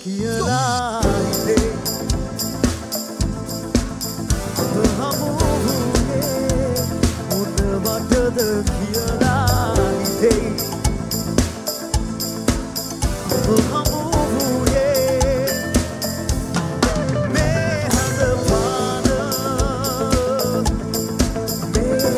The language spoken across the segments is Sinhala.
කියලා ඉතේ අප හමුුනේ මොනවටද කියලා ඉතේ අප හමුුනේ මේ හඳ පාන මේ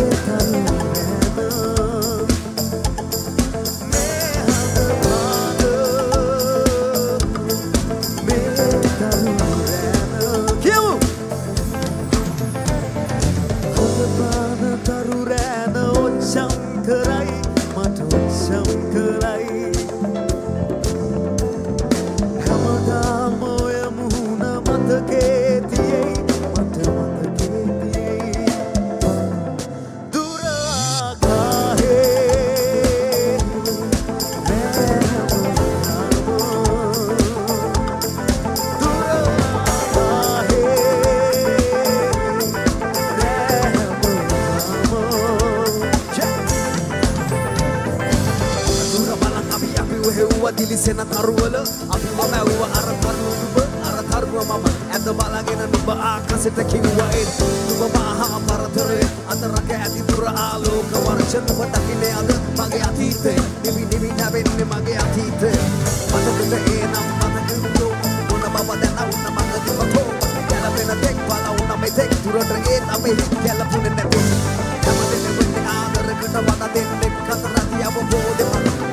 දිලිසෙන තරුවල අපි මැව්ව අර තරුව මම ඇද බලගෙන නුඹ ආකාශයට කිව්වා ඒ නුඹ මහා පරතරේ අතරක ඇති දුර ආලෝක වර්ෂ නුඹ දකින්නේ අද මගේ අතීතේ නිවි නැවෙන්නේ මගේ අතීතේ මතකද එනම් මතකද මොන බබ දැන උන්න මගේ දිවකෝ ගැලපෙන දෙක් බල උන්න මේ දෙක් දුරට ඒ තමයි ගැලපුනේ නැති හැමදෙම වෙන්නේ ආදරකට වද දෙන්නේ කතරතිය අවබෝධය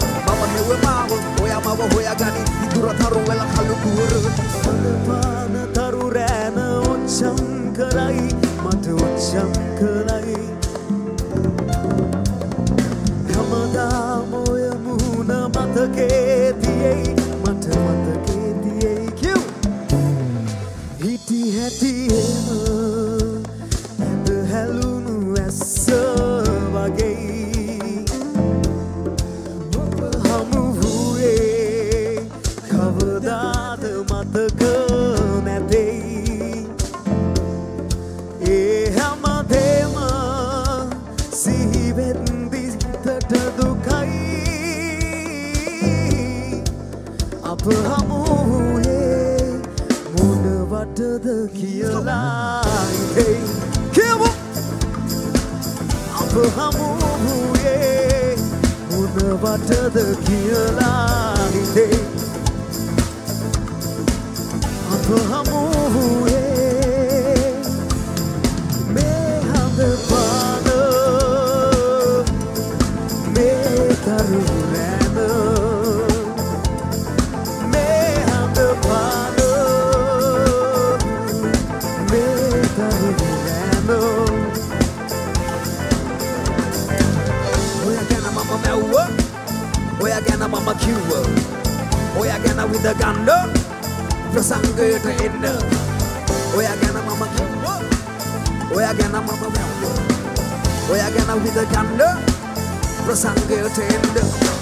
මම හොයාගනි ඉදුර තරු වෙල කළු කුර පාන තරු රෑන ඔච්චම් කරයි මට ඔච්චම් කරයි හැමදාම ඔය මුහුණ මතකේ තියෙයි මට මතකේ තියෙයි කිව් හිටි හැටියෙම ඇඳ හැලුණු ඇස්ස වගේ මතක නැතෙයි ඒ හැමදේම සිහිවෙද්දි හිතට දුකයි අප හමුවේ මොනවටද කියලා ඉතේ කියමු අප හමුවේ මොනවටද කියලා ඉතේ අප හමුවේ මේ හඳ පාන මේ තරු රැන මේ හඳ පාන මේ තරු රැන ඔය ගැන මම මැව්ව ඔය ගැන මම කිව්ව ඔය ගැන විඳ ගන්න ප්‍රසංගයට එන්න ඔය ගැන මම කිව්වා ඔය ගැන මම මැව්වා ඔය ගැන විඳ ගන්න ප්‍රසංගයට එන්න